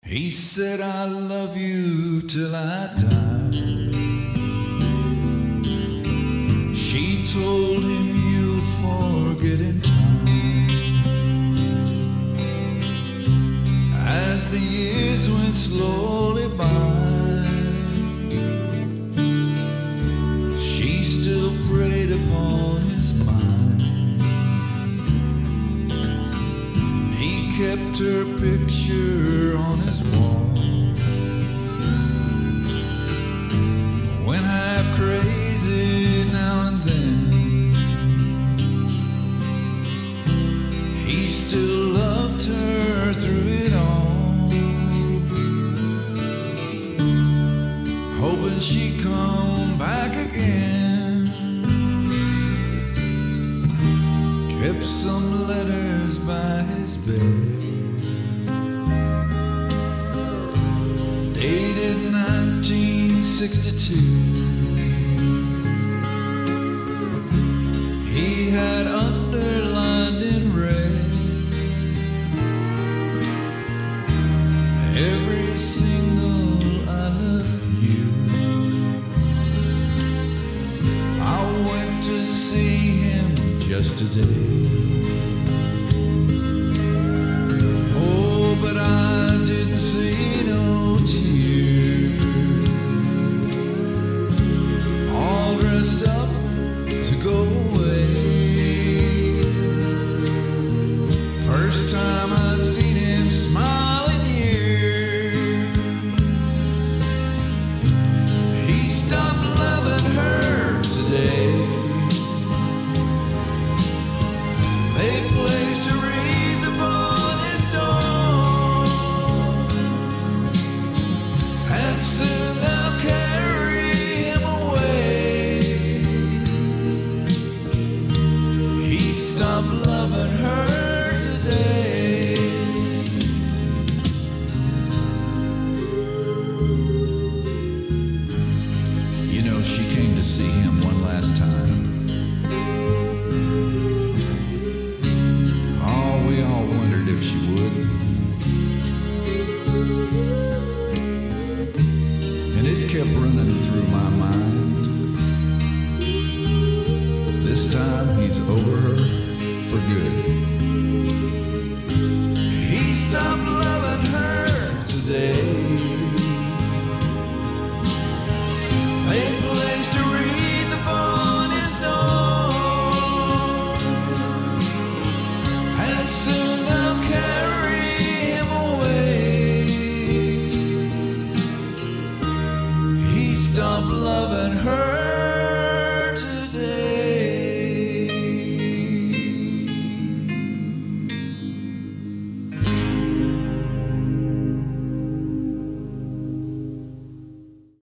He said, I love you till I die. She told him, you'll forget in time. As the years went slowly by, she still preyed upon his mind. He kept her picture on his wall. When half crazy now and then, he still loved her through it all, hoping she'd come back again. Kept some letters by his bed, dated 1962. He had underlined in red every single I love you. I went to see him just today. Oh, but I didn't see no tears. All dressed up to go away. First time I'd seen him smile in years. He stopped loving her today. They placed a wreath upon his door, and soon they'll carry him away. He stopped loving her today. You know, she came to see him one last time. Oh, we all wondered if she would. And it kept running through my mind. This time he's over her for good. He stopped loving her today. They placed a wreath upon his door, and soon they'll carry him away. He stopped loving her